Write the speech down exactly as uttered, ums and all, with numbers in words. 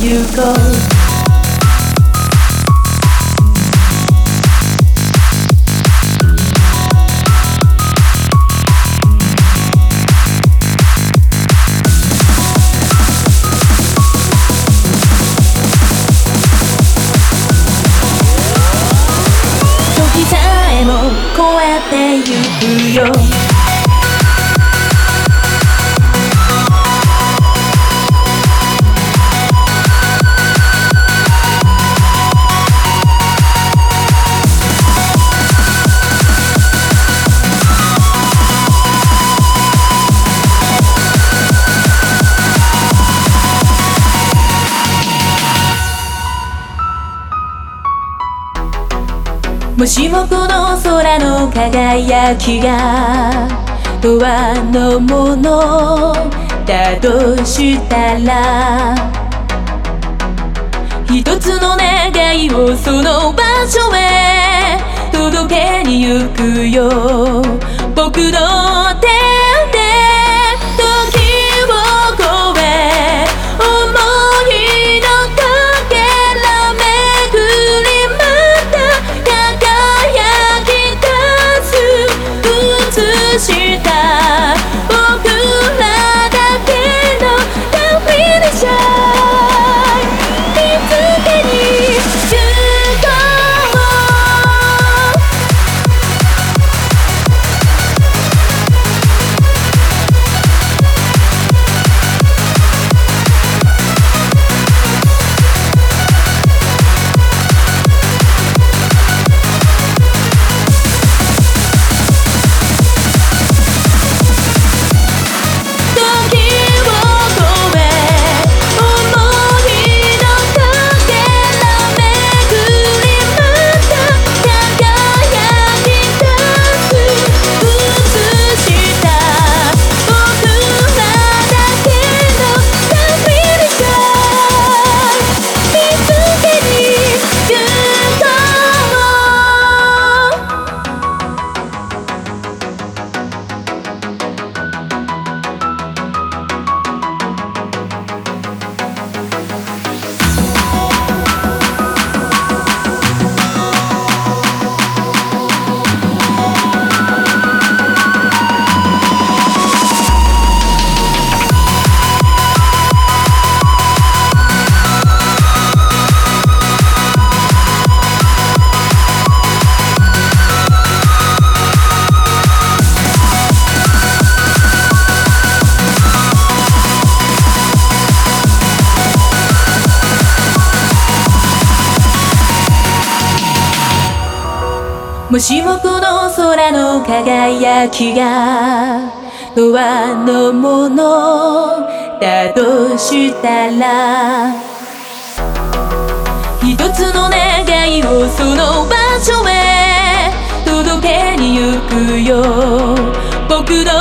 ゆこう。時さえも越えてゆくよ。もしもこの空の輝きが永遠のものだとしたら、一つの願いをその場所へ届けに行くよ。僕の手で時を越え、想いのかけら巡りまた輝き出す映した僕らだけの旅でしょ。見つけに行こう。もしもこの空の輝きが永遠のものだとしたら、一つの願いをその場所へ届けに行くよ。僕の